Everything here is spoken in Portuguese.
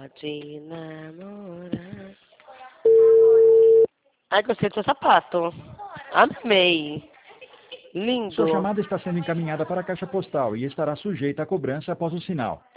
pode namorar. Ai, gostei do seu sapato. Amei. Sua Lindo. chamada está sendo encaminhada para a caixa postal e estará sujeita a cobrança após o sinal.